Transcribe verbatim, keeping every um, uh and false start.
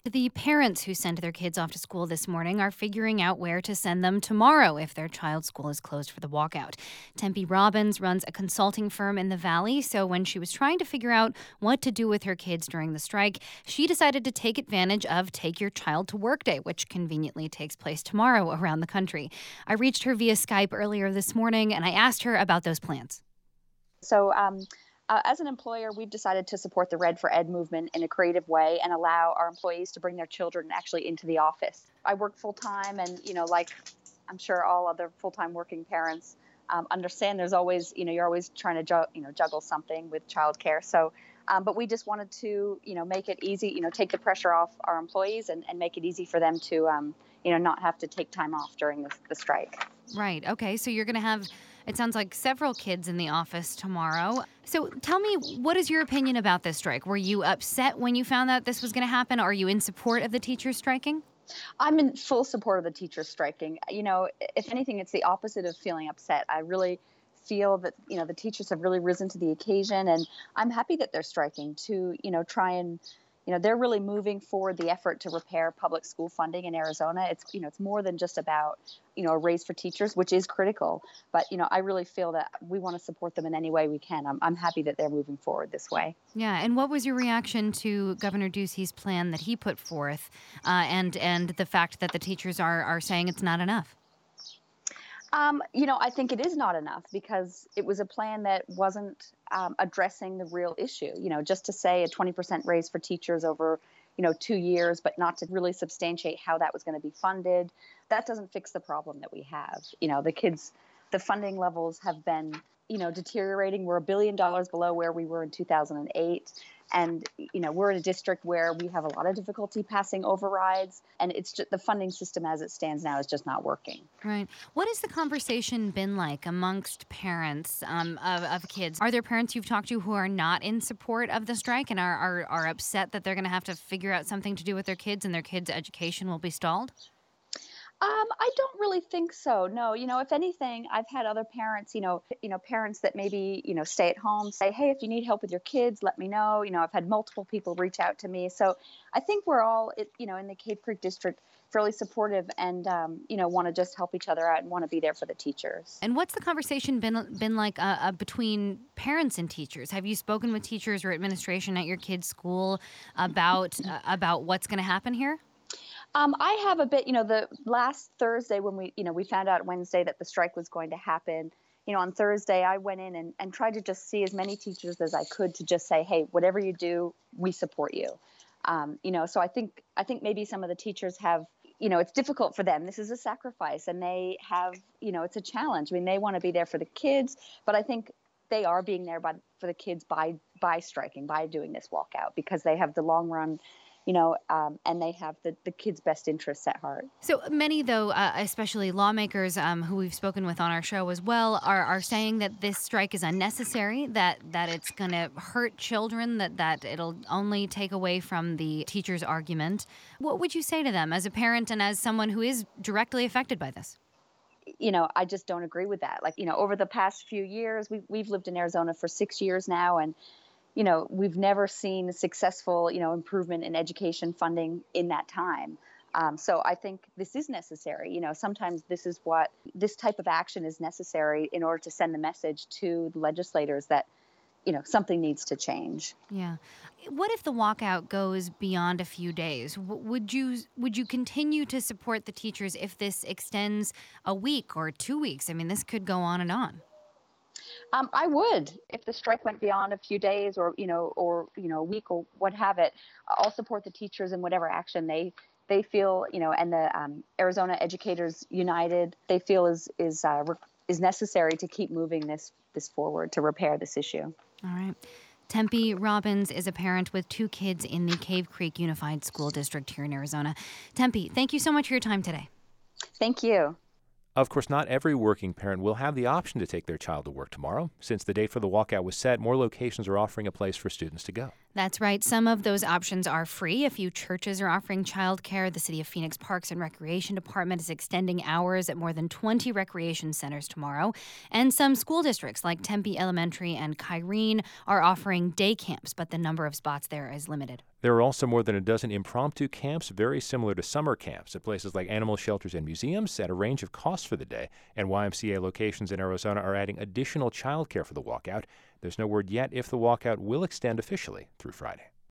The parents who send their kids off to school this morning are figuring out where to send them tomorrow if their child's school is closed for the walkout. Tempe Robbins runs a consulting firm in the Valley, so when she was trying to figure out what to do with her kids during the strike, she decided to take advantage of Take Your Child to Work Day, which conveniently takes place tomorrow around the country. I reached her via Skype earlier this morning, and I asked her about those plans. So, um, Uh, as an employer, we've decided to support the Red for Ed movement in a creative way and allow our employees to bring their children actually into the office. I work full time, and you know, like I'm sure all other full time working parents um, understand, there's always, you know, you're always trying to ju- you know juggle something with childcare. So, um, but we just wanted to, you know, make it easy, you know, take the pressure off our employees and, and make it easy for them to, um, you know, not have to take time off during the, the strike. Right. Okay. So you're going to have, it sounds like, several kids in the office tomorrow. So tell me, what is your opinion about this strike? Were you upset when you found out this was going to happen? Are you in support of the teachers striking? I'm in full support of the teachers striking. You know, if anything, it's the opposite of feeling upset. I really feel that, you know, the teachers have really risen to the occasion, and I'm happy that they're striking to, you know, try and, you know, they're really moving forward the effort to repair public school funding in Arizona. It's, you know, it's more than just about, you know, a raise for teachers, which is critical. But, you know, I really feel that we want to support them in any way we can. I'm, I'm happy that they're moving forward this way. Yeah. And what was your reaction to Governor Ducey's plan that he put forth uh, and and the fact that the teachers are, are saying it's not enough? Um, you know, I think it is not enough because it was a plan that wasn't um, addressing the real issue. You know, just to say a twenty percent raise for teachers over, you know, two years, but not to really substantiate how that was going to be funded. That doesn't fix the problem that we have. You know, the kids, the funding levels have been, you know, deteriorating. We're a billion dollars below where we were in two thousand eight. And, you know, we're in a district where we have a lot of difficulty passing overrides. And it's just the funding system as it stands now is just not working. Right. What has the conversation been like amongst parents um, of, of kids? Are there parents you've talked to who are not in support of the strike and are, are, are upset that they're going to have to figure out something to do with their kids and their kids' education will be stalled? Um, I don't really think so. No, you know, if anything, I've had other parents, you know, you know, parents that maybe, you know, stay at home say, hey, if you need help with your kids, let me know. You know, I've had multiple people reach out to me. So I think we're all, you know, in the Cave Creek district fairly supportive and, um, you know, want to just help each other out and want to be there for the teachers. And what's the conversation been been like uh, uh, between parents and teachers? Have you spoken with teachers or administration at your kid's school about uh, about what's going to happen here? Um, I have a bit, you know, the last Thursday when we, you know, we found out Wednesday that the strike was going to happen, you know, on Thursday, I went in and, and tried to just see as many teachers as I could to just say, hey, whatever you do, we support you. Um, you know, so I think, I think maybe some of the teachers have, you know, it's difficult for them. This is a sacrifice and they have, you know, it's a challenge. I mean, they want to be there for the kids, but I think they are being there by, for the kids by, by striking, by doing this walkout because they have the long run, you know, um, and they have the, the kids' best interests at heart. So many, though, uh, especially lawmakers um, who we've spoken with on our show as well, are, are saying that this strike is unnecessary, that that it's going to hurt children, that, that it'll only take away from the teacher's argument. What would you say to them as a parent and as someone who is directly affected by this? You know, I just don't agree with that. Like, you know, over the past few years, we've, we've lived in Arizona for six years now, and you know, we've never seen a successful, you know, improvement in education funding in that time. Um, so I think this is necessary. You know, sometimes this is what this type of action is necessary in order to send the message to the legislators that, you know, something needs to change. Yeah. What if the walkout goes beyond a few days? W- would you would you continue to support the teachers if this extends a week or two weeks? I mean, this could go on and on. Um, I would, if the strike went beyond a few days or, you know, or, you know, a week or what have it, I'll support the teachers in whatever action they, they feel, you know, and the um, Arizona Educators United, they feel is, is, uh, re- is necessary to keep moving this, this forward to repair this issue. All right. Tempe Robbins is a parent with two kids in the Cave Creek Unified School District here in Arizona. Tempe, thank you so much for your time today. Thank you. Of course, not every working parent will have the option to take their child to work tomorrow. Since the date for the walkout was set, more locations are offering a place for students to go. That's right. Some of those options are free. A few churches are offering childcare. The City of Phoenix Parks and Recreation Department is extending hours at more than twenty recreation centers tomorrow. And some school districts like Tempe Elementary and Kyrene are offering day camps, but the number of spots there is limited. There are also more than a dozen impromptu camps, very similar to summer camps, at places like animal shelters and museums at a range of costs for the day. And Y M C A locations in Arizona are adding additional childcare for the walkout. There's no word yet if the walkout will extend officially through Friday.